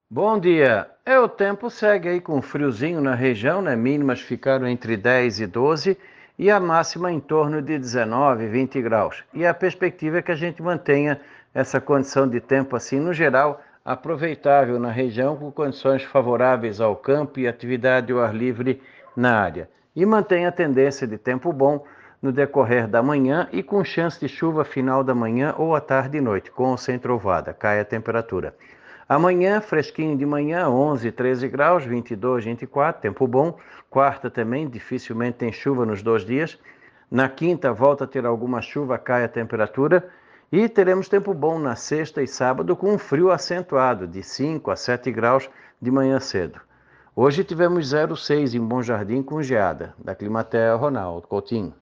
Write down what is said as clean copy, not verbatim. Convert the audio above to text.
Bom dia. O tempo segue aí com friozinho na região, né? Mínimas ficaram entre 10 e 12 e a máxima em torno de 19, 20 graus. E a perspectiva é que a gente mantenha essa condição de tempo assim, no geral, aproveitável na região, com condições favoráveis ao campo e atividade ao ar livre na área. E mantenha a tendência de tempo bom no decorrer da manhã e com chance de chuva final da manhã ou à tarde e noite, com ou sem trovada, cai a temperatura. Amanhã, fresquinho de manhã, 11, 13 graus, 22, 24, tempo bom. Quarta também, dificilmente tem chuva nos 2 dias. Na quinta, volta a ter alguma chuva, cai a temperatura. E teremos tempo bom na sexta e sábado, com um frio acentuado, de 5 a 7 graus de manhã cedo. Hoje tivemos 0,6 em Bom Jardim com geada. Da Climatea, Ronaldo Coutinho.